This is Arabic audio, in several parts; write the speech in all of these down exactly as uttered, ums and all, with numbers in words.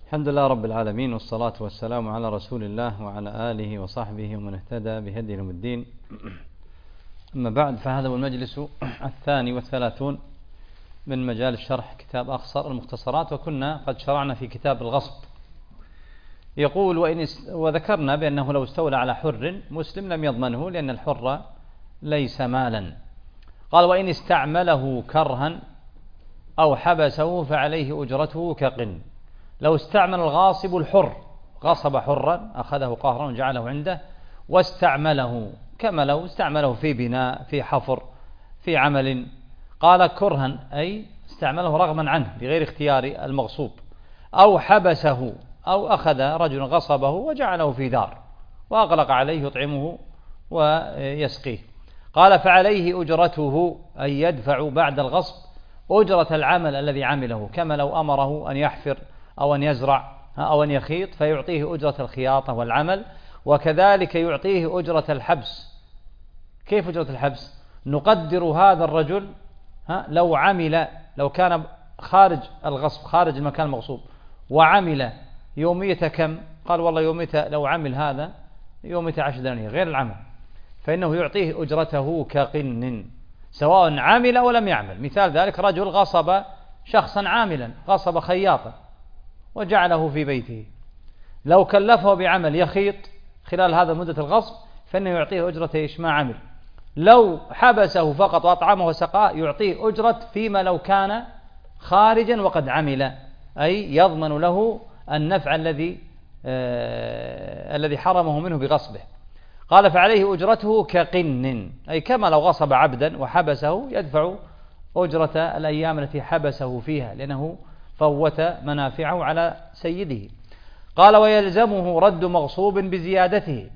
الحمد لله رب العالمين، والصلاة والسلام على رسول الله وعلى آله وصحبه ومن اهتدى بهديه إلى يوم الدين. أما بعد، فهذا هو المجلس الثاني والثلاثون من مجال شرح كتاب أخصر المختصرات، وكنا قد شرعنا في كتاب الغصب. يقول: وإن وذكرنا بأنه لو استولى على حر مسلم لم يضمنه، لأن الحر ليس مالا. قال: وإن استعمله كرها أو حبسه فعليه أجرته كقن. لو استعمل الغاصب الحر، غصب حرا أخذه قهرا وجعله عنده واستعمله، كما لو استعمله في بناء، في حفر، في عمل. قال: كرها أي استعمله رغما عنه بغير اختيار المغصوب، أو حبسه، أو أخذ رجل غصبه وجعله في دار وأغلق عليه يطعمه ويسقيه. قال: فعليه أجرته، أي يدفع بعد الغصب أجرة العمل الذي عمله، كما لو أمره أن يحفر أو أن يزرع أو أن يخيط فيعطيه أجرة الخياطة والعمل، وكذلك يعطيه أجرة الحبس. كيف أجرة الحبس؟ نقدر هذا الرجل لو عمل، لو كان خارج الغصب، خارج المكان المغصوب، وعمل يومية كم؟ قال: والله يومية لو عمل هذا يومية عشر دنانير غير العمل، فإنه يعطيه أجرته كقن، سواء عمل ولم يعمل. مثال ذلك: رجل غصب شخصا عاملا، غصب خياطا وجعله في بيته، لو كلفه بعمل يخيط خلال هذا مدة الغصب فإنه يعطيه أجرة إيش؟ ما عمل. لو حبسه فقط وأطعمه وسقاه يعطيه أجرة فيما لو كان خارجا وقد عمل، أي يضمن له النفع الذي آه الذي حرمه منه بغصبه. قال: فعليه أجرته كقن، أي كما لو غصب عبدا وحبسه يدفع أجرة الأيام التي حبسه فيها، لأنه فوت منافعه على سيده. قال: ويلزمه رد مغصوب بزيادته.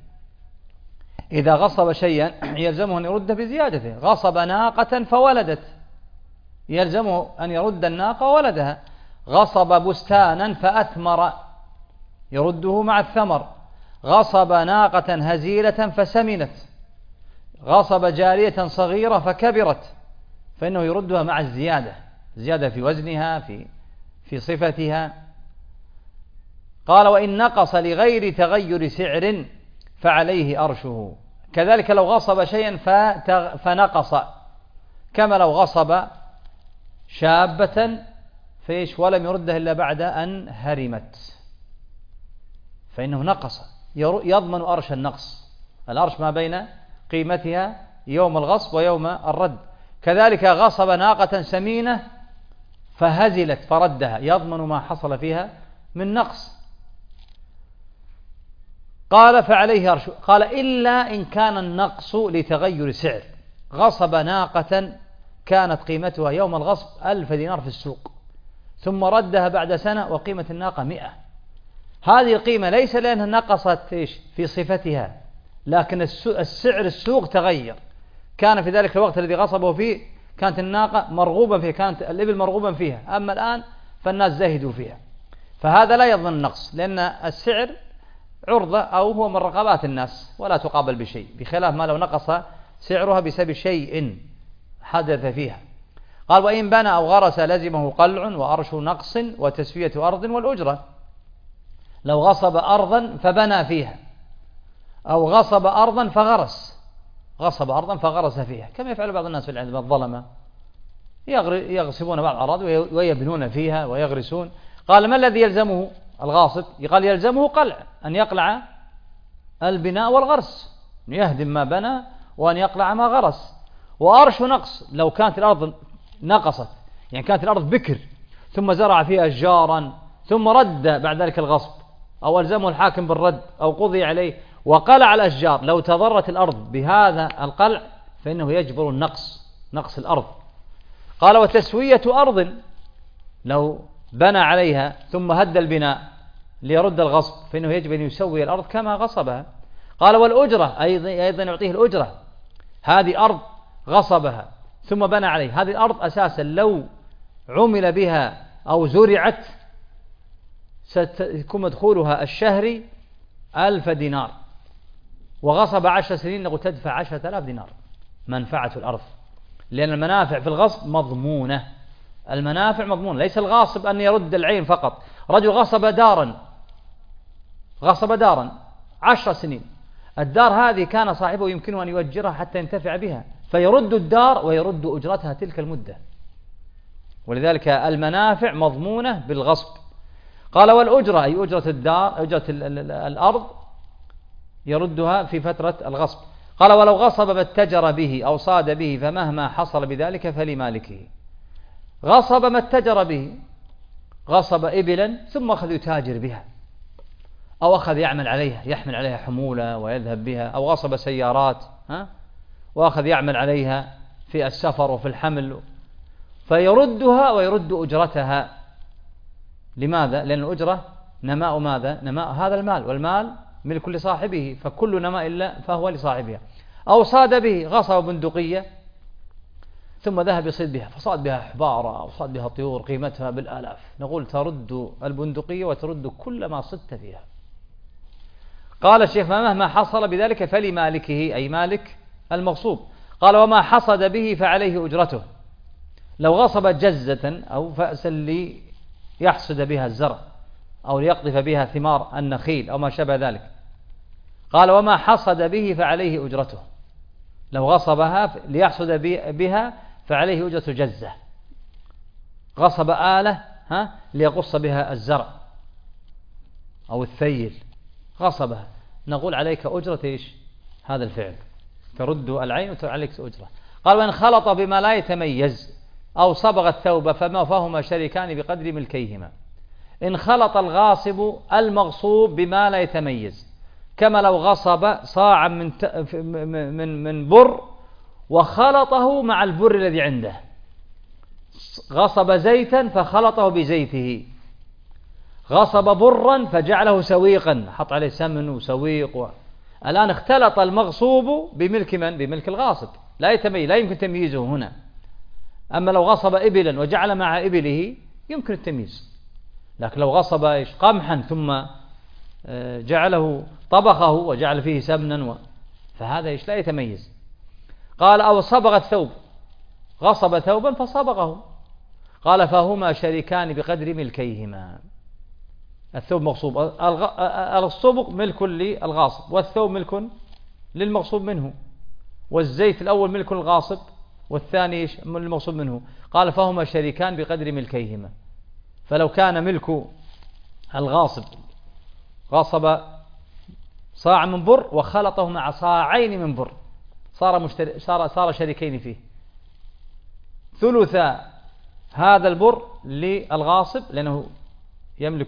إذا غصب شيئا يلزمه أن يرد بزيادته. غصب ناقة فولدت، يلزمه أن يرد الناقة وولدها. غصب بستانا فأثمر، يرده مع الثمر. غصب ناقة هزيلة فسمنت. غصب جارية صغيرة فكبرت، فإنه يردها مع الزيادة، زيادة في وزنها، في في صفتها. قال: وإن نقص لغير تغير سعر فعليه أرشه. كذلك لو غصب شيئا فنقص، كما لو غصب شابة فيش ولم يردها إلا بعد أن هرمت، فإنه نقص، يضمن أرش النقص، الأرش ما بين قيمتها يوم الغصب ويوم الرد. كذلك غصب ناقة سمينة فهزلت فردها، يضمن ما حصل فيها من نقص. قال: فعليه أرش. قال: إلا إن كان النقص لتغير سعر. غصب ناقة كانت قيمتها يوم الغصب ألف دينار في السوق، ثم ردها بعد سنة وقيمة الناقة مئة. هذه القيمة ليس لأنها نقصت في صفتها، لكن السعر السوق تغير. كان في ذلك الوقت الذي غصبه فيه كانت الناقة مرغوبا فيها، كانت الإبل مرغوبا فيها، أما الآن فالناس زهدوا فيها، فهذا لا يضمن النقص، لأن السعر عرضة أو هو من رقابات الناس ولا تقابل بشيء، بخلاف ما لو نقص سعرها بسبب شيء حدث فيها. قال: وإن بنى أو غرس لزمه قلع وأرش نقص وتسوية أرض والأجرة. لو غصب أرضا فبنى فيها، أو غصب أرضا فغرس، غصب أرضا فغرس فيها، كما يفعل بعض الناس في العلم الظلمة، يغصبون بعض الأراضي ويبنون فيها ويغرسون. قال: ما الذي يلزمه الغاصب؟ قال: يلزمه قلع، أن يقلع البناء والغرس، أن يهدم ما بنى وأن يقلع ما غرس. وأرش نقص، لو كانت الأرض نقصت، يعني كانت الأرض بكر ثم زرع فيها أشجارا ثم رد بعد ذلك الغصب، أو ألزمه الحاكم بالرد أو قضي عليه وقلع الأشجار، لو تضرت الأرض بهذا القلع فإنه يجبر النقص، نقص الأرض. قال: وتسوية أرض، لو بنى عليها ثم هد البناء ليرد الغصب فإنه يجب أن يسوي الأرض كما غصبها. قال: والأجرة أيضا يعطيه الأجرة. هذه أرض غصبها ثم بنى عليه، هذه الأرض أساسا لو عمل بها أو زرعت ستكون مدخولها الشهري ألف دينار، وغصب عشر سنين نقول تدفع عشرة آلاف دينار منفعة الأرض، لأن المنافع في الغصب مضمونة، المنافع مضمونة. ليس الغاصب أن يرد العين فقط. رجل غصب دارا غصب دارا عشر سنين، الدار هذه كان صاحبه يمكنه أن يؤجرها حتى ينتفع بها، فيرد الدار ويرد أجرتها تلك المدة. ولذلك المنافع مضمونة بالغصب. قال والأجرة أي أجرة الدار، أجرة الأرض يردها في فترة الغصب. قال ولو غصب ما اتجر به أو صاد به فمهما حصل بذلك فلمالكه. غصب ما اتجر به، غصب إبلا ثم أخذ يتاجر بها، أو أخذ يعمل عليها، يحمل عليها حمولة ويذهب بها، أو غصب سيارات ها وأخذ يعمل عليها في السفر وفي الحمل، فيردها ويرد أجرتها. لماذا؟ لأن الأجرة نماء ماذا؟ نماء هذا المال، والمال ملك لصاحبه، فكل نماء إلا فهو لصاحبها. أو صاد به، غصب بندقية ثم ذهب يصيد بها، فصاد بها حبارة أو صاد بها طيور قيمتها بالآلاف، نقول ترد البندقية وترد كل ما صدت فيها. قال الشيخ فمهما حصل بذلك فلمالكه أي مالك المغصوب. قال وما حصد به فعليه أجرته. لو غصب جزة أو فأسا ليحصد بها الزرع أو ليقطف بها ثمار النخيل أو ما شابه ذلك، قال وما حصد به فعليه أجرته. لو غصبها ليحصد بها فعليه أجرة جزة. غصب آلة ها ليقص بها الزرع أو الثيل، غصبها، نقول عليك أجرة إيش؟ هذا الفعل، ترد العين وعليك أجرة. قال وإن خلط بما لا يتميز أو صبغ الثوب فما فهما شريكان بقدر ملكيهما. إن خلط الغاصب المغصوب بما لا يتميز، كما لو غصب صاعا من من من بر وخلطه مع البر الذي عنده، غصب زيتا فخلطه بزيته، غصب برا فجعله سويقا، حط عليه سمن وسويق و... الآن اختلط المغصوب بملك من؟ بملك الغاصب، لا يتميز، لا يمكن تمييزه هنا. أما لو غصب إبلا وجعل مع إبله يمكن التمييز، لكن لو غصب إيش؟ قمحا ثم جعله طبخه وجعل فيه سمنا و... فهذا إيش؟ لا يتميز. قال أو صبغ الثوب، غصب ثوبا فصبغه، قال فهما شريكان بقدر ملكيهما. الثوب مغصوب، الصبغ ملك للغاصب والثوب ملك للمغصوب منه، والزيت الأول ملك للغاصب والثاني المغصوب منه. قال فهما شريكان بقدر ملكيهما. فلو كان ملك الغاصب غاصب صاع من بر وخلطه مع صاعين من بر، صار مشتري صار صار شريكين فيه. ثلث هذا البر للغاصب لأنه يملك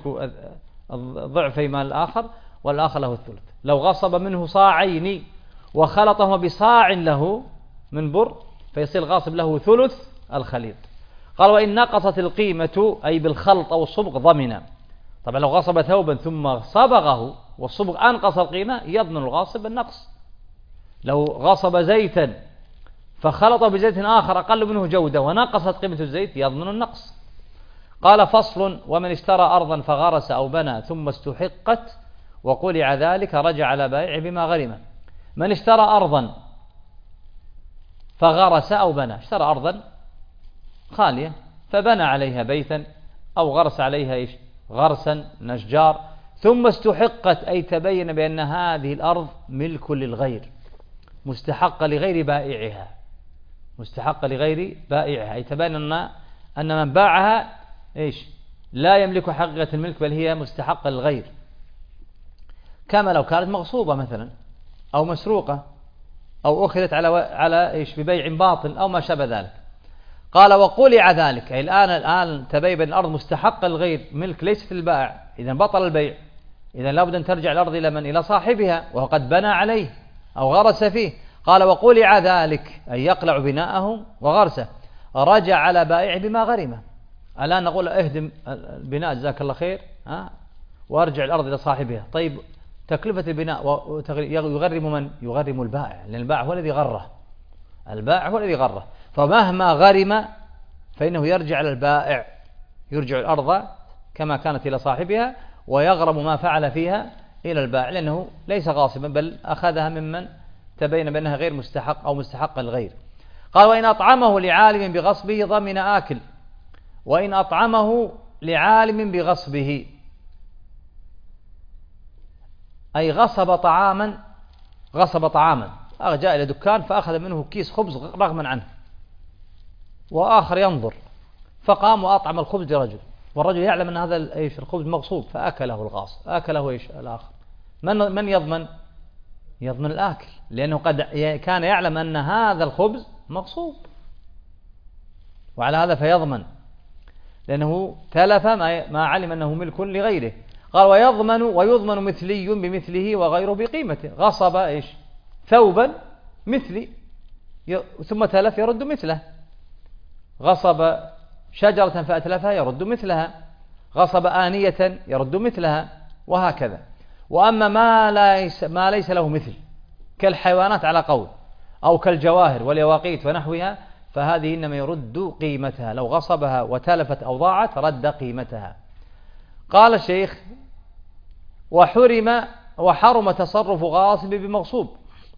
ضعفي مال الآخر، والآخر له الثلث. لو غصب منه صاعين وخلطهما بصاع له من بر فيصير الغاصب له ثلث الخليط. قال وإن نقصت القيمة أي بالخلط أو الصبغ ضمن. طبعا لو غصب ثوبا ثم صبغه والصبغ أنقص القيمة يضمن الغاصب النقص. لو غصب زيتا فخلط بزيت آخر أقل منه جودة ونقصت قيمة الزيت يضمن النقص. قال فصل ومن اشترى أرضا فغرس أو بنى ثم استحقت وقلع ذلك رجع على بائع بما غرمه. من اشترى أرضا فغرس أو بنى، اشترى أرضا خالية فبنى عليها بيتا أو غرس عليها إيش؟ غرسا نشجار، ثم استحقت أي تبين بأن هذه الأرض ملك للغير، مستحق لغير بائعها، مستحق لغير بائعها، أي تبين أن أن من باعها إيش؟ لا يملك حقيقة الملك بل هي مستحقة للغير، كما لو كانت مغصوبة مثلا أو مسروقة أو أخذت على على إيش؟ ببيع باطل أو ما شابه ذلك. قال وقلع ذلك أي الآن الآن تبين أن الأرض مستحقة للغير، ملك ليست للبائع، إذا بطل البيع، إذا لابد أن ترجع الأرض إلى من؟ إلى صاحبها وهو قد بنى عليه أو غرس فيه. قال وقلع ذلك أي يقلع بناءه وغرسه، رجع على بائع بما غرمه. الآن نقول اهدم البناء جزاك الله خير ها وارجع الأرض إلى صاحبها. طيب تكلفة البناء يغرم من؟ يغرم البائع، لأن البائع هو الذي غره، البائع هو الذي غره، فمهما غرم فإنه يرجع على البائع، يرجع الأرض كما كانت إلى صاحبها ويغرم ما فعل فيها إلى البائع، لأنه ليس غاصبا بل أخذها ممن تبين بأنها غير مستحق أو مستحق الغير. قال وإن أطعمه لعالم بغصبه ضمن آكل، وإن أطعمه لعالم بغصبه، أي غصب طعاما غصب طعاما جاء إلى دكان فأخذ منه كيس خبز رغما عنه، وآخر ينظر فقام وأطعم الخبز لرجل، والرجل يعلم أن هذا إيش الخبز مغصوب فأكله الغاصب، أكله إيش الآخر. من من يضمن؟ يضمن الآكل، لأنه قد كان يعلم أن هذا الخبز مغصوب، وعلى هذا فيضمن، لأنه تلف ما علم أنه ملك لغيره. قال ويضمن ويضمن مثلي بمثله وغيره بقيمته. غصب إيش ثوبا مثلي ثم تلف يرد مثله، غصب شجرة فأتلفها يرد مثلها، غصب آنية يرد مثلها، وهكذا. وأما ما ليس, ما ليس له مثل كالحيوانات على قول أو كالجواهر واليواقيت ونحوها، فهذه إنما يرد قيمتها، لو غصبها وتلفت أو ضاعت رد قيمتها. قال الشيخ وحرم وحرم تصرف غاصب بمغصوب.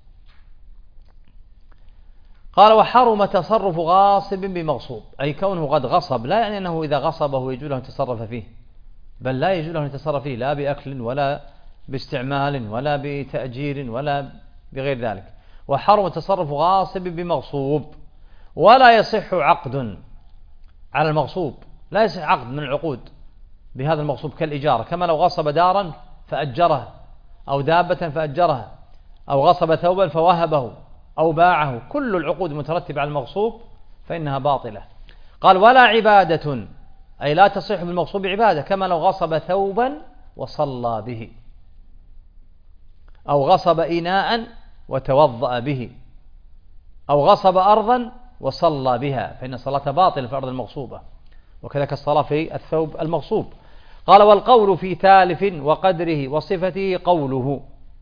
قال وحرم تصرف غاصب بمغصوب، أي كونه قد غصب، لا يعني أنه إذا غصبه يجوز له أن يتصرف فيه، بل لا يجوز له أن يتصرف فيه لا بأكل ولا باستعمال ولا بتأجير ولا بغير ذلك. وحرم تصرف غاصب بمغصوب، ولا يصح عقد على المغصوب، لا يصح عقد من العقود بهذا المغصوب كالإجارة، كما لو غصب دارا فأجرها أو دابة فأجرها أو غصب ثوبا فوهبه أو باعه، كل العقود المترتبة على المغصوب فإنها باطلة. قال ولا عبادة، أي لا تصح بالمغصوب عبادة، كما لو غصب ثوبا وصلى به، أو غصب إناء وتوضأ به، أو غصب أرضا وصلى بها، فإن الصلاة باطلة في الأرض المغصوبة، وكذلك الصلاة في الثوب المغصوب. قال والقول في تالف وقدره وصفته قوله،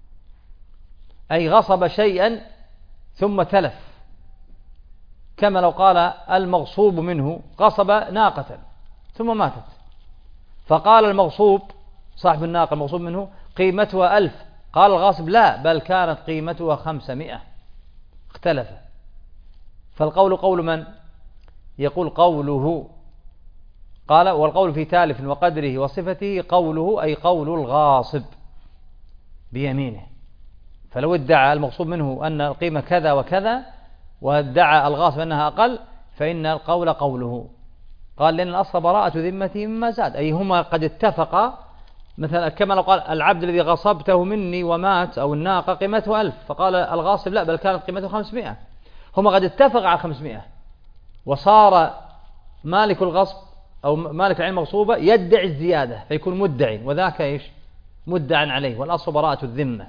أي غصب شيئا ثم تلف، كما لو قال المغصوب منه غصب ناقة ثم ماتت، فقال المغصوب صاحب الناقة المغصوب منه قيمتها ألف، قال الغاصب لا بل كانت قيمتها خمسمائة، اختلف. فالقول قول من؟ يقول قوله. قال والقول في تالف وقدره وصفته قوله، أي قول الغاصب بيمينه، فلو ادعى المغصوب منه أن القيمة كذا وكذا وادعى الغاصب أنها أقل فإن القول قوله. قال لأن الأصل براءة ذمته مما زاد، أي هما قد اتفقا، مثلا كما لو قال العبد الذي غصبته مني ومات أو الناقة قيمته ألف، فقال الغاصب لا بل كانت قيمته خمسمائة، هما قد اتفق على خمسمائة، وصار مالك الغصب أو مالك العين المغصوبة يدعي الزيادة فيكون مدعي، وذاك إيش مدعى عليه، والأصل براءة الذمة.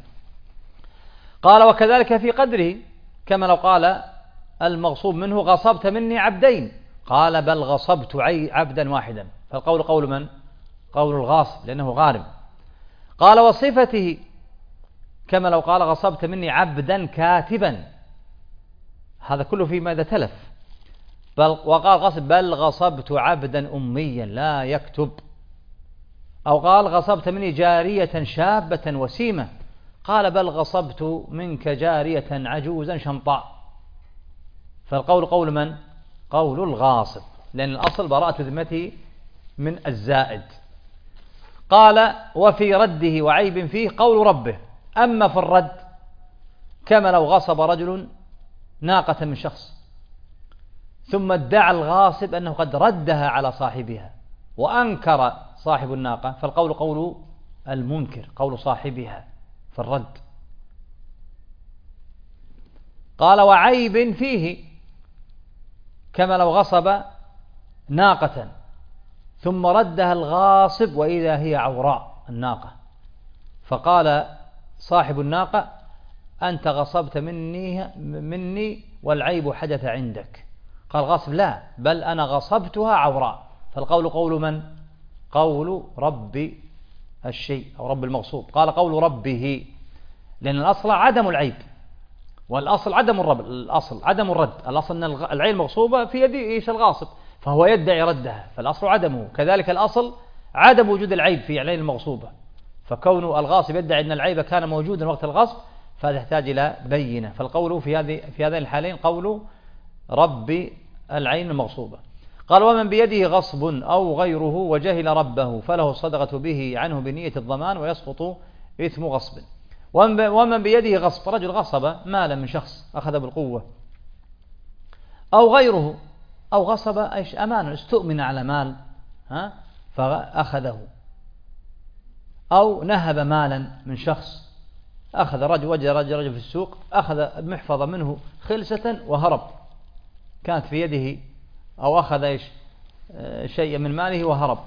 قال وكذلك في قدره، كما لو قال المغصوب منه غصبت مني عبدين، قال بل غصبت عبدا واحدا، فالقول قول من؟ قول الغاصب لأنه غارم. قال وصفته، كما لو قال غصبت مني عبدا كاتبا، هذا كله فيما إذا تلف. بل وقال غصب بل غصبت عبدا أميا لا يكتب، أو قال غصبت مني جارية شابة وسيمة، قال بل غصبت منك جارية عجوزا شمطاء، فالقول قول من؟ قول الغاصب، لأن الأصل براءة ذمته من الزائد. قال وفي رده وعيب فيه قول ربه، أما في الرد كما لو غصب رجل ناقة من شخص ثم ادعى الغاصب أنه قد ردها على صاحبها وأنكر صاحب الناقة، فالقول قول المنكر، قول صاحبها في الرد. قال وعيب فيه، كما لو غصب ناقة ثم ردها الغاصب وإذا هي عوراء الناقة، فقال صاحب الناقة أنت غصبت مني, مني والعيب حدث عندك، قال غاصب لا بل أنا غصبتها عوراء، فالقول قول من؟ قول رب الشيء أو رب المغصوب. قال قول ربه، لأن الأصل عدم العيب، والأصل عدم الرب، الأصل عدم الرد، الأصل أن العين المغصوبة في يد إيش الغاصب فهو يدعي ردها، فالأصل عدمه، كذلك الأصل عدم وجود العيب في العين المغصوبة، فكون الغاصب يدعي أن العيب كان موجودا وقت الغصب فهذا يحتاج إلى بينة، فالقول في هذه في هذين الحالين قول رب العين المغصوبة. قال ومن بيده غصب أو غيره وجهل ربه فله الصدقة به عنه بنية الضمان ويسقط إثم غصب. ومن بيده غصب، رجل غصب مالا من شخص أخذ بالقوة، أو غيره، أو غصب إيش أمانا، استؤمن على مال ها فأخذه، أو نهب مالا من شخص، أخذ رجل وجه رجل, رجل في السوق أخذ محفظة منه خلسة وهرب، كانت في يده، أو أخذ إيش شيء من ماله وهرب.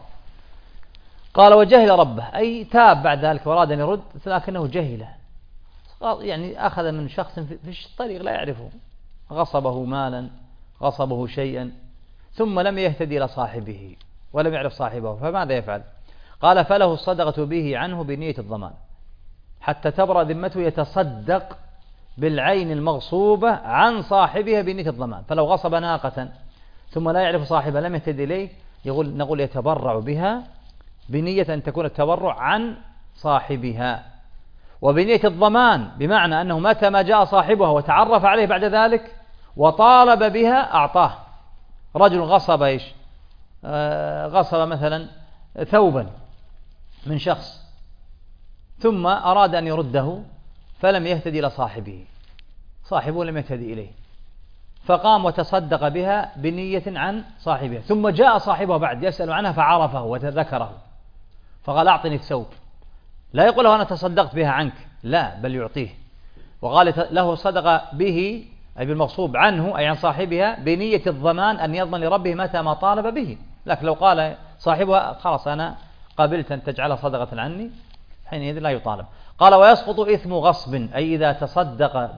قال وجهل ربه، أي تاب بعد ذلك وأراد أن يرد لكنه جهله، يعني أخذ من شخص في الطريق لا يعرفه، غصبه مالا، غصبه شيئا، ثم لم يهتدي إلى صاحبه ولم يعرف صاحبه، فماذا يفعل؟ قال فله الصدقة به عنه بنية الضمان حتى تبرأ ذمته، يتصدق بالعين المغصوبة عن صاحبها بنية الضمان. فلو غصب ناقة ثم لا يعرف صاحبها لم يهتدي إليه، يقول نقول يتبرع بها بنية أن تكون التبرع عن صاحبها، وبنية الضمان بمعنى أنه متى ما جاء صاحبها وتعرف عليه بعد ذلك وطالب بها أعطاه. رجل غصب إيش آه غصب مثلا ثوبا من شخص ثم أراد أن يرده فلم يهتدي إلى صاحبه، صاحبه لم يهتدي إليه، فقام وتصدق بها بنية عن صاحبها، ثم جاء صاحبه بعد يسأل عنها فعرفه وتذكره فقال أعطني الثوب، لا يقول له أنا تصدقت بها عنك، لا بل يعطيه، وقال له صدق به أي بالمغصوب عنه أي عن صاحبها بنية الضمان أن يضمن لربه متى ما طالب به. لكن لو قال صاحبها خلاص أنا قبلت أن تجعلها صدقة عني، حينئذ لا يطالب. قال ويسقط إثم غصب، أي إذا تصدق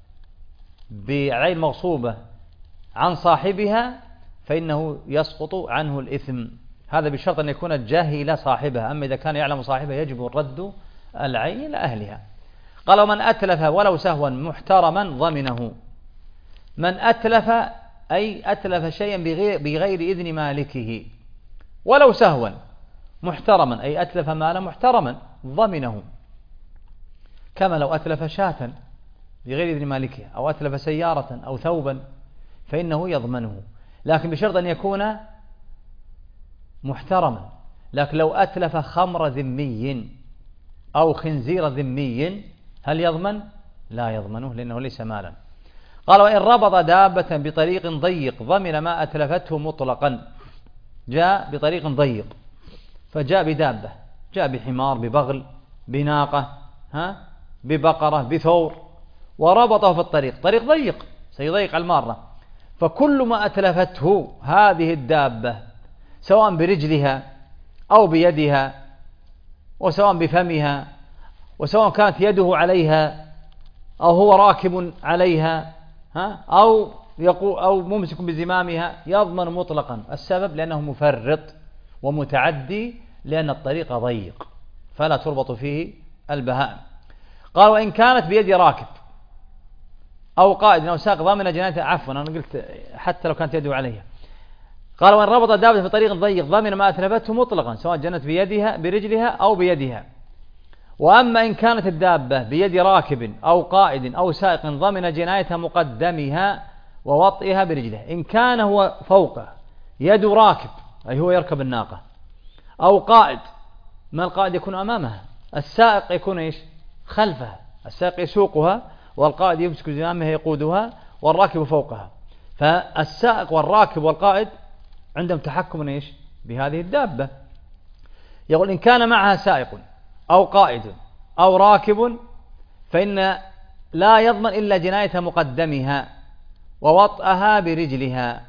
بعين مغصوبة عن صاحبها فإنه يسقط عنه الإثم، هذا بشرط أن يكون جاهل صاحبها، أما إذا كان يعلم صاحبها يجب الرد العين إلى أهلها. قال ومن أتلف ولو سهوا محترما ضمنه. من أتلف أي أتلف شيئا بغير, بغير إذن مالكه ولو سهوا محترما أي أتلف مالا محترما ضمنه، كما لو أتلف شاة بغير إذن مالكه أو أتلف سيارة أو ثوبا فإنه يضمنه، لكن بشرط أن يكون محترما. لكن لو أتلف خمر ذمي أو خنزير ذمي هل يضمن؟ لا يضمنه لأنه ليس مالا. قال وإن ربط دابة بطريق ضيق ضمن ما أتلفته مطلقا، جاء بطريق ضيق فجاء بدابة، جاء بحمار ببغل بناقة ها ببقرة بثور وربطه في الطريق، طريق ضيق سيضيق على المارة، فكل ما أتلفته هذه الدابة سواء برجلها أو بيدها وسواء بفمها وسواء كانت يده عليها أو هو راكب عليها ها أو يقو أو ممسك بزمامها يضمن مطلقا. السبب لأنه مفرط ومتعدي لأن الطريق ضيق فلا تربط فيه البهائم. قال وإن كانت بيد راكب أو قائد أو ساق ضامن جنايته، عفوا أنا قلت حتى لو كانت يده عليها. قال وإن ربط دابة في طريق ضيق ضامن ما أتلفته مطلقا سواء جنت بيدها برجلها أو بيدها. وأما إن كانت الدابة بيد راكب أو قائد أو سائق ضمن جناية مقدمها ووطئها برجله. إن كان هو فوقه يد راكب أي هو يركب الناقة أو قائد، ما القائد يكون أمامها، السائق يكون إيش خلفها، السائق يسوقها والقائد يمسك زمامها يقودها والراكب فوقها. فالسائق والراكب والقائد عندهم تحكم إيش بهذه الدابة. يقول إن كان معها سائق أو قائد أو راكب فإن لا يضمن إلا جناية مقدمها ووطئها برجلها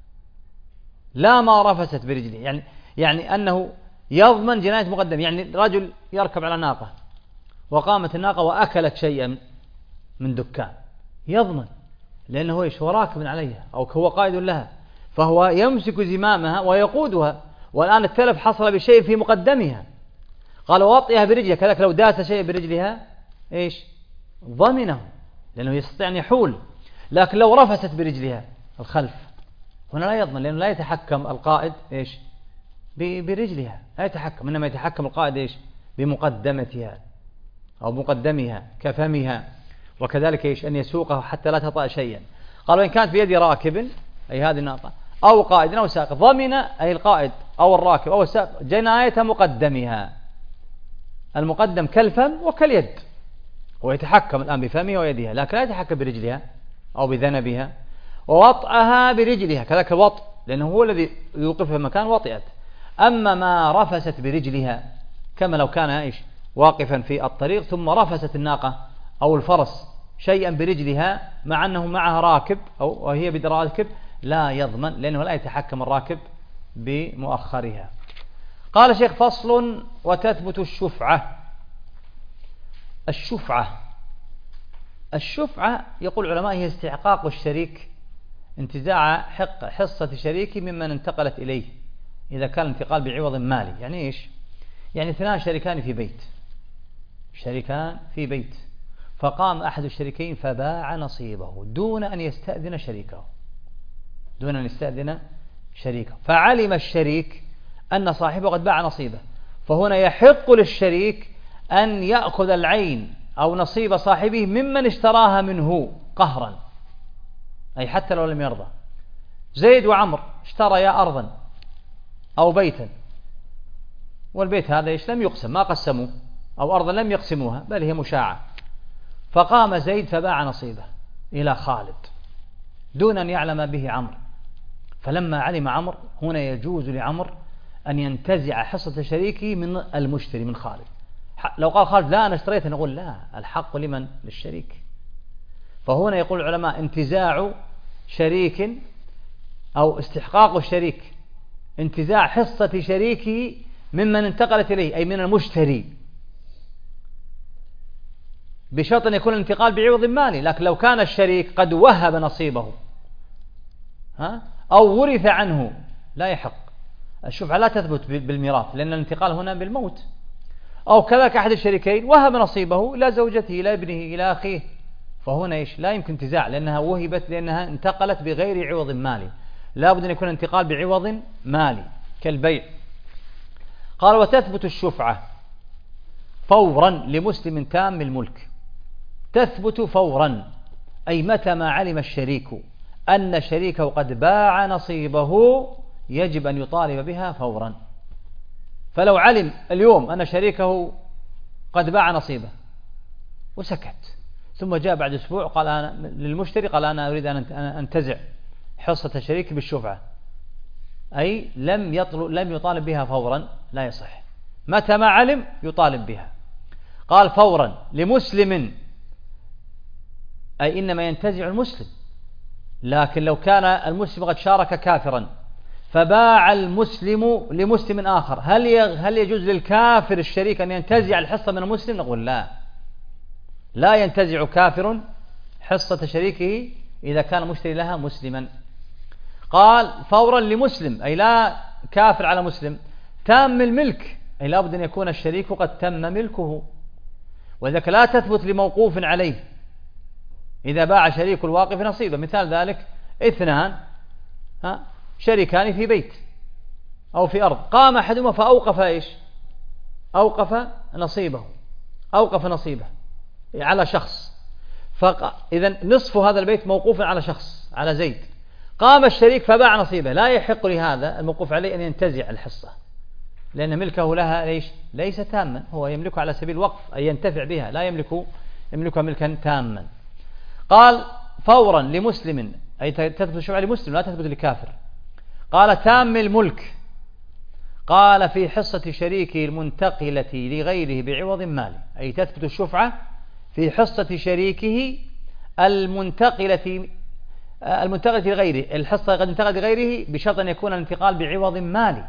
لا ما رفست برجله، يعني يعني أنه يضمن جناية مقدم، يعني رجل يركب على ناقة وقامت الناقة وأكلت شيئا من دكان يضمن لأنه إيش هو راكب عليها أو هو قائد لها، فهو يمسك زمامها ويقودها، والآن التلف حصل بشيء في مقدمها. قال وطئها برجلها، كذلك لو داس شيء برجلها إيش ضمنه لأنه يستطيع أن يحول. لكن لو رفست برجلها الخلف هنا لا يضمن لأنه لا يتحكم القائد إيش برجلها، لا يتحكم، إنما يتحكم القائد إيش بمقدمتها أو مقدمها كفمها، وكذلك إيش أن يسوقها حتى لا تطأ شيئا. قال وإن كانت بيد راكب أي هذه الناقة أو قائد أو سائق، ضمن أي القائد أو الراكب أو السائق جناية مقدمها. المقدم كالفم وكاليد، ويتحكم الآن بفمها ويدها، لكن لا يتحكم برجلها أو بذنبها. ووطئها برجلها كذلك الوطء، لأنه هو الذي يوقفها في مكان وطئت. أما ما رفست برجلها كما لو كان إيش واقفا في الطريق ثم رفست الناقة أو الفرس شيئا برجلها مع أنه معها راكب أو وهي براكب، لا يضمن، لأنه لا يتحكم الراكب بمؤخرها. قال شيخ: فصل: وتثبت الشفعة. الشفعة الشفعة يقول العلماء هي استحقاق الشريك، انتزاع حق حصة شريكه ممن انتقلت إليه إذا كان الانتقال بعوض مالي. يعني إيش؟ يعني اثنان شريكان في بيت شريكان في بيت فقام أحد الشريكين فباع نصيبه دون أن يستأذن شريكه دون أن يستأذن شريكه فعلم الشريك أن صاحبه قد باع نصيبه، فهنا يحق للشريك أن يأخذ العين أو نصيب صاحبه ممن اشتراها منه قهرا، أي حتى لو لم يرضى. زيد وعمر اشتريا أرضا أو بيتا، والبيت هذا إيش لم يقسم، ما قسموه، أو أرضا لم يقسموها بل هي مشاعة. فقام زيد فباع نصيبه إلى خالد دون أن يعلم به عمرو، فلما علم عمرو هنا يجوز لعمرو أن ينتزع حصة شريكه من المشتري من خالد. لو قال خالد لا أنا اشتريته، نقول لا، الحق لمن؟ للشريك. فهنا يقول العلماء انتزاع شريك أو استحقاق الشريك انتزاع حصة شريكه ممن انتقلت إليه أي من المشتري، بشرط أن يكون الانتقال بعوض مالي. لكن لو كان الشريك قد وهب نصيبه ها أو ورث عنه لا يحق. الشفعة لا تثبت بالميراث لأن الانتقال هنا بالموت. أو كذلك أحد الشريكين وهب نصيبه إلى زوجته إلى ابنه إلى أخيه، فهنا إيش لا يمكن انتزاع لأنها وهبت، لأنها انتقلت بغير عوض مالي، لا بد أن يكون انتقال بعوض مالي كالبيع. قال: وتثبت الشفعة فورا لمسلم تام الملك. تثبت فورا أي متى ما علم الشريك أن شريكه قد باع نصيبه يجب أن يطالب بها فورا. فلو علم اليوم أن شريكه قد باع نصيبه وسكت، ثم جاء بعد أسبوع قال أنا للمشتري قال أنا أريد أن أنتزع حصة شريكي بالشفعة، أي لم يطلب لم يطالب بها فورا، لا يصح. متى ما علم يطالب بها. قال: فورا لمسلم أي إنما ينتزع المسلم، لكن لو كان المسلم قد شارك كافرا فباع المسلم لمسلم آخر، هل هل يجوز للكافر الشريك أن ينتزع الحصة من المسلم؟ نقول لا، لا ينتزع كافر حصة شريكه إذا كان مشتري لها مسلما. قال: فورا لمسلم أي لا كافر على مسلم، تام الملك أي لا بد أن يكون الشريك قد تم ملكه، وذلك لا تثبت لموقوف عليه إذا باع شريك الواقف نصيبه. مثال ذلك اثنان ها شريكان في بيت أو في أرض، قام أحدهما فأوقف إيش أوقف نصيبه أوقف نصيبه على شخص، فإذا نصف هذا البيت موقوف على شخص على زيد، قام الشريك فباع نصيبه، لا يحق لهذا الموقوف عليه أن ينتزع الحصة لأن ملكه لها ليش ليس تاما، هو يملكها على سبيل الوقف أي ينتفع بها، لا يملك يملكها ملكا تاما. قال: فورا لمسلم أي تثبت الشفعة لمسلم لا تثبت لكافر. قال: تام الملك. قال: في حصة شريكه المنتقلة لغيره بعوض مالي، أي تثبت الشفعة في حصة شريكه المنتقلة المنتقلة لغيره، الحصة قد انتقلت لغيره بشرط أن يكون الانتقال بعوض مالي.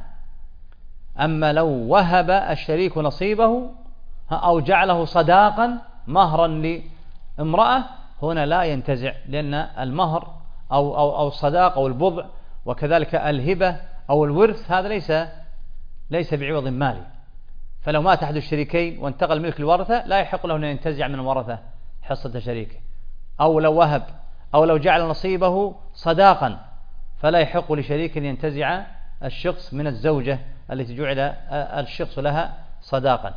أما لو وهب الشريك نصيبه أو جعله صداقا مهرا لامرأة هنا لا ينتزع، لأن المهر أو أو أو الصداق أو البضع وكذلك الهبة أو الورث هذا ليس ليس بعوض مالي. فلو مات أحد الشريكين وانتقل ملك الورثة لا يحق له أن ينتزع من الورثة حصة شريكه، أو لو وهب أو لو جعل نصيبه صداقا فلا يحق لشريك أن ينتزع الشخص من الزوجة التي جعل الشخص لها صداقا.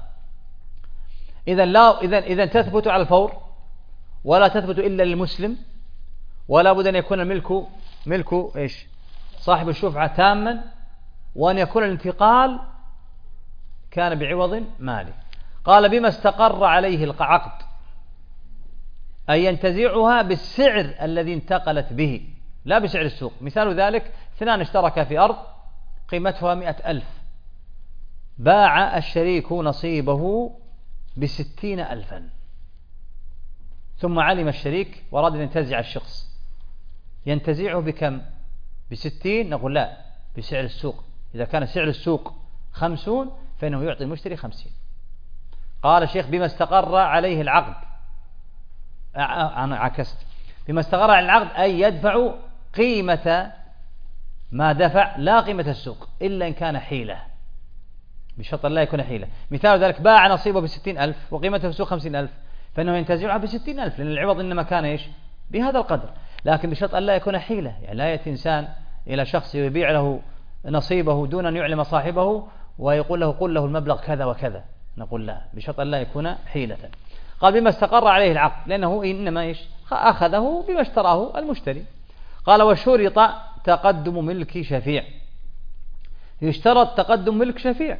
إذا لا إذا إذا تثبت على الفور ولا تثبت إلا للمسلم، ولا بد أن يكون الملك ملك إيش صاحب الشفعة تاما، وأن يكون الانتقال كان بعوض مالي. قال بما استقر عليه العقد، أي ينتزعها بالسعر الذي انتقلت به لا بسعر السوق. مثال ذلك اثنان اشتركا في أرض قيمتها مئة ألف، باع الشريك نصيبه بستين ألفا، ثم علم الشريك وأراد أن ينتزع الشخص، ينتزعه بكم؟ بستين؟ نقول لا، بسعر السوق. إذا كان سعر السوق خمسون فإنه يعطي المشتري خمسين. قال الشيخ بما استقر عليه العقد، أنا عكست، بما استقر عليه العقد أي يدفع قيمة ما دفع لا قيمة السوق إلا إن كان حيلة، بشرط لا يكون حيلة. مثال ذلك باع نصيبه بستين ألف وقيمته في السوق خمسين ألف، فإنه ينتزعها بستين ألف، لأن العوض إنما كان إيش؟ بهذا القدر، لكن بشرط أن لا يكون حيلة. يعني لا يأتي إنسان إلى شخص يبيع له نصيبه دون أن يعلم صاحبه ويقول له قل له المبلغ كذا وكذا، نقول لا، بشرط أن لا يكون حيلة. قال بما استقر عليه العقد، لأنه إنما إيش؟ أخذه بما اشتراه المشتري. قال وشرط تقدم ملك شفيع، يشترط تقدم ملك شفيع،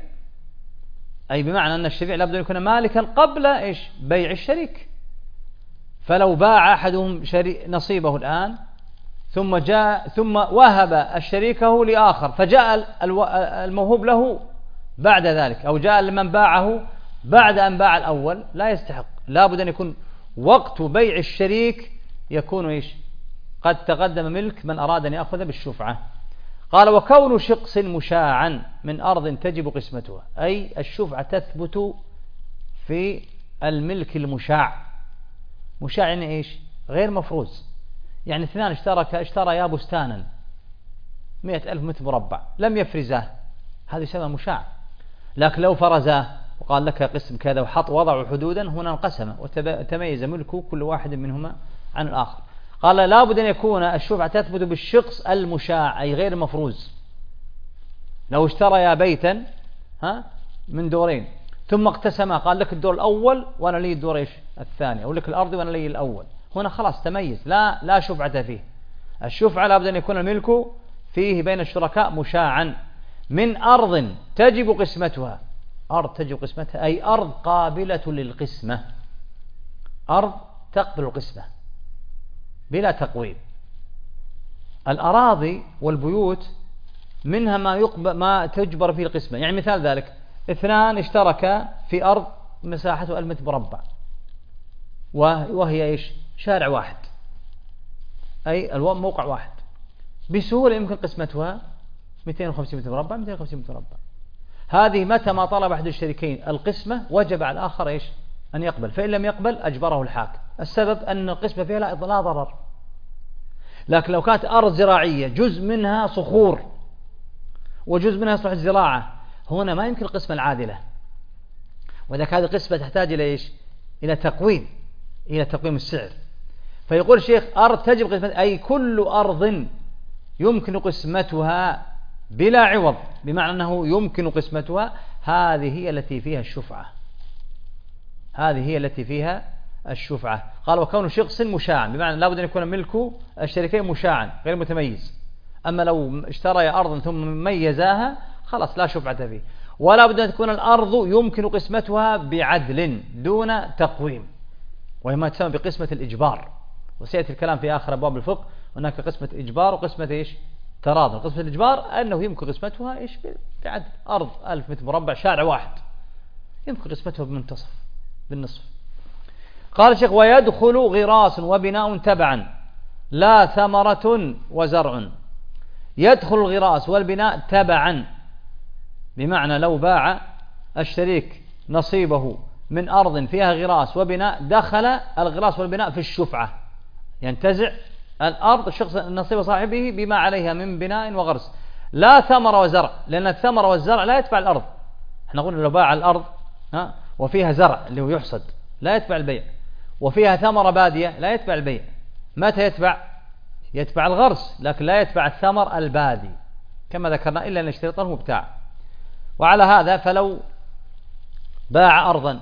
أي بمعنى أن الشفيع لابد أن يكون مالكا قبل إيش؟ بيع الشريك. فلو باع أحدهم نصيبه الآن ثم جاء ثم وهب الشريكه لآخر، فجاء الموهوب له بعد ذلك، أو جاء لمن باعه بعد أن باع الأول، لا يستحق. لابد أن يكون وقت بيع الشريك يكون إيش؟ قد تقدم ملك من أراد أن يأخذ بالشفعة. قال وكون شخص مشاعا من أرض تجب قسمتها، أي الشفعة تثبت في الملك المشاع. مشاع يعني إيش؟ غير مفروز. يعني اثنان اشترك اشتريا بستانا مئة ألف متر مربع لم يفرزاه، هذا يسمى مشاع. لكن لو فرزاه وقال لك قسم كذا وحط وضعوا حدودا، هنا انقسم وتميز ملكه كل واحد منهما عن الآخر. قال لابد أن يكون الشفعة تثبت بالشخص المشاع أي غير مفروز. لو اشتريا بيتا ها من دورين ثم اقتسما، قال لك الدور الأول وأنا لي الدور إيش الثاني، أو لك الأرض وأنا لي الأول، هنا خلاص تميز، لا لا شفعة فيه. الشفعة لابد أن يكون الملك فيه بين الشركاء مشاعا من أرض تجب قسمتها. أرض تجب قسمتها أي أرض قابلة للقسمة، أرض تقبل القسمة بلا تقويم. الأراضي والبيوت منها ما يقبل ما تجبر فيه القسمة. يعني مثال ذلك اثنان اشتركا في أرض مساحته ألف متر مربع، وهي إيش؟ شارع واحد، أي موقع واحد، بسهولة يمكن قسمتها مئتين وخمسين متر مربع مئتين وخمسين متر مربع. هذه متى ما طلب أحد الشريكين القسمة وجب على الآخر إيش؟ أن يقبل، فإن لم يقبل أجبره الحاكم. السبب أن القسمة فيها لا ضرر. لكن لو كانت أرض زراعية جزء منها صخور وجزء منها يصلح الزراعة، هنا ما يمكن القسمة العادلة، وإذا هذه القسمة تحتاج إلى إيش؟ إلى تقويم، إلى تقويم السعر. فيقول الشيخ أرض تجب قسمتها أي كل أرض يمكن قسمتها بلا عوض، بمعنى أنه يمكن قسمتها، هذه هي التي فيها الشفعة، هذه هي التي فيها الشفعة. قال وكون شخص مشاعا، بمعنى لابد أن يكون ملك الشريكين مشاعا غير متميز. أما لو اشتري أرضا ثم ميزاها خلاص لا شفعة فيه. ولا بد أن تكون الأرض يمكن قسمتها بعدل دون تقويم، وهي ما تسمى بقسمة الإجبار، وسيأتي الكلام في آخر أبواب الفقه. هناك قسمة إجبار وقسمة إيش؟ تراضي. قسمة الإجبار أنه يمكن قسمتها إيش؟ بعدل. أرض ألف متر مربع شارع واحد يمكن قسمتها بالمنتصف بالنصف. قال الشيخ ويدخل غراس وبناء تبعا لا ثمرة وزرع. يدخل الغراس والبناء تبعا، بمعنى لو باع الشريك نصيبه من أرض فيها غراس وبناء، دخل الغراس والبناء في الشفعة، ينتزع الأرض الشخص نصيب صاحبه بما عليها من بناء وغرس. لا ثمر وزرع، لأن الثمر والزرع لا يتبع الأرض. احنا قلنا لو باع الأرض ها وفيها زرع اللي هو يحصد لا يتبع البيع، وفيها ثمرة بادية لا يتبع البيع. متى يتبع؟ يتبع الغرس، لكن لا يتبع الثمر البادي كما ذكرنا، إلا أن يشترطه المبتاع. وعلى هذا فلو باع أرضا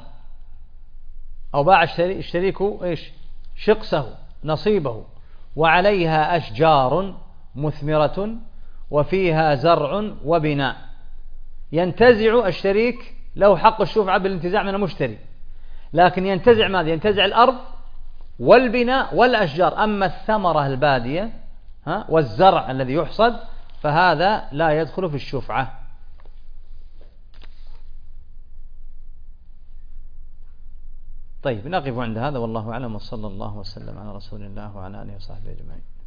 أو باع الشريك إيش؟ شقسه نصيبه وعليها أشجار مثمرة وفيها زرع وبناء، ينتزع الشريك له حق الشفعة بالانتزاع من المشتري، لكن ينتزع ماذا؟ ينتزع الأرض والبناء والأشجار. أما الثمرة البادية ها والزرع الذي يحصد فهذا لا يدخل في الشفعة. طيب نقف عند هذا، والله أعلم، وصلى الله وسلم على رسول الله وعلى آله وصحبه أجمعين.